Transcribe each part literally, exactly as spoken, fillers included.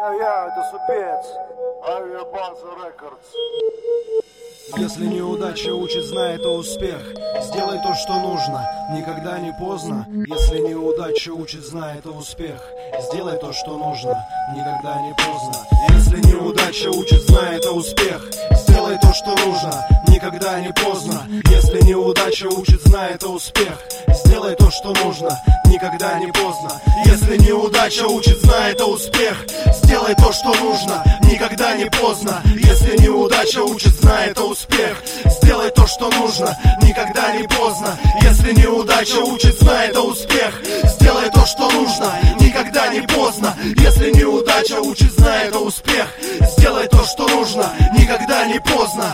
Я-я, это Супец. Авиабаза Рекордс. Если неудача учит, знай, это успех. Сделай то, что нужно, никогда не поздно. Если неудача учит, знай, это успех. Сделай то, что нужно, никогда не поздно. Если неудача учит, знай, это успех. Сделай то, что нужно, никогда не поздно. Если неудача учит, знай, это успех. Сделай то, что нужно, никогда не поздно. Если неудача учит, знай, это успех. Сделай то, что нужно, никогда не поздно. Если неудача учит, знай, это успех. Сделай то, что нужно, никогда не поздно. Если неудача учит, знай, это успех. Сделай то, что нужно, никогда не поздно. Если неудача учит, знай, это успех. Сделай то, что нужно, никогда не поздно.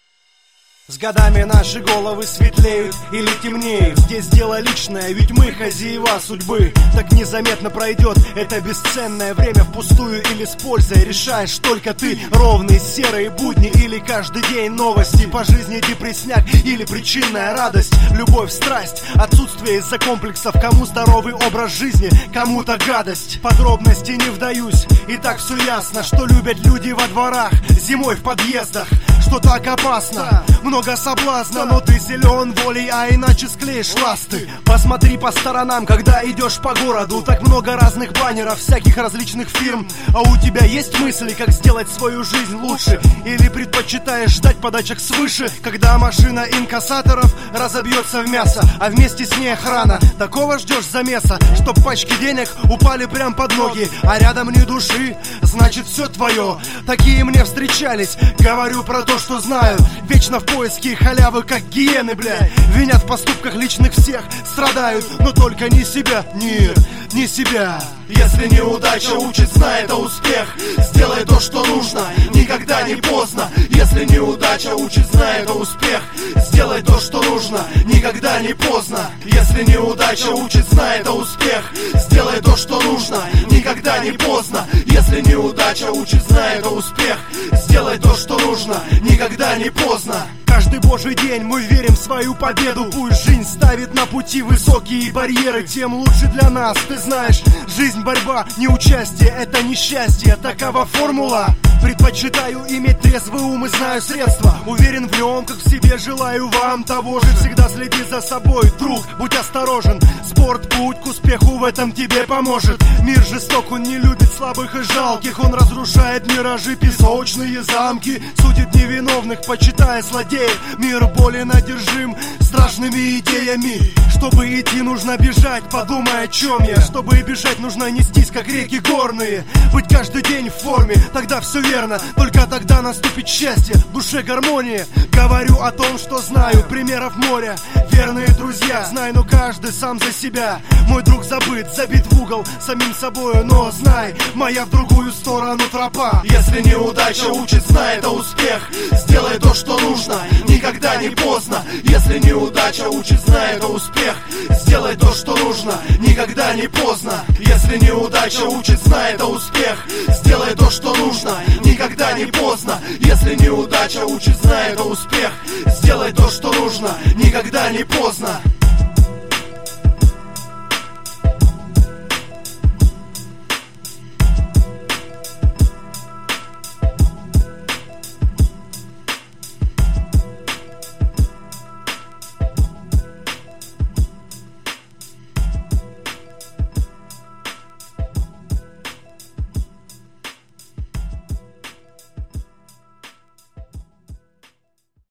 С годами наши головы светлеют или темнеют. Здесь дело личное, ведь мы хозяева судьбы. Так незаметно пройдет это бесценное время впустую или с пользой. Решаешь только ты. Ровные серые будни или каждый день новости. По жизни депрессняк или причинная радость. Любовь, страсть, отсутствие из-за комплексов. Кому здоровый образ жизни, кому-то гадость. Подробности не вдаюсь, и так все ясно, что любят люди во дворах, зимой в подъездах. Что так опасно, много соблазна, но ты силен волей, а иначе склеишь ласты. Посмотри по сторонам, когда идешь по городу. Так много разных баннеров, всяких различных фирм. А у тебя есть мысли, как сделать свою жизнь лучше? Или предпочитаешь ждать подачек свыше, когда машина инкассаторов разобьется в мясо, а вместе с ней охрана? Такого ждешь замеса, чтоб пачки денег упали прям под ноги, а рядом ни души, значит все твое. Такие мне встречались, говорю про то, что знаю. Вечно в поиске халявы, как гиены, бля. Винят в поступках личных всех, страдают, но только не себя, нет, не себя. Если неудача учит, знай, это успех. Сделай то, что нужно, никогда не поздно. Если неудача учит, знай, это успех. Сделай то, что нужно, никогда не поздно. Если неудача учит, знай, это успех. Сделай то, что нужно, никогда не поздно. Если неудача учит, знай, это успех. Сделай то, что нужно, никогда не поздно. Каждый божий день мы верим в свою победу. Пусть жизнь ставит на пути высокие барьеры, тем лучше для нас. Ты знаешь, жизнь борьба, не участие, это несчастье. Такова формула. Предпочитаю иметь трезвый ум и знаю средства. Уверен в нем, как в себе, желаю вам того же. Всегда следи за собой, друг, будь осторожен. Спорт, путь к успеху в этом тебе поможет. Мир жесток, он не любит слабых и жалких. Он разрушает миражи, песочные замки. Судит невиновных, почитая злодеев. Мир болен одержим страшными идеями. Чтобы идти, нужно бежать, подумай, о чем я. Чтобы бежать, нужно нестись, как реки горные. Быть каждый день в форме, тогда все верно. Только тогда наступит счастье, в душе гармония. Говорю о том, что знаю, примеров моря. Верные друзья, знай, но каждый сам за себя. Мой друг забыт, забит в угол самим собою. Но знай, моя в другую сторону тропа. Если неудача учит, знай, это успех. Сделай то, что нужно, никогда не поздно. Если неудача учит, знай, это успех. Сделай то, что нужно, никогда не поздно. Если неудача учит, знай, это успех. Сделай то, что нужно, никогда не поздно. Если неудача учит, знай, это успех. Сделай то, что нужно, никогда не поздно.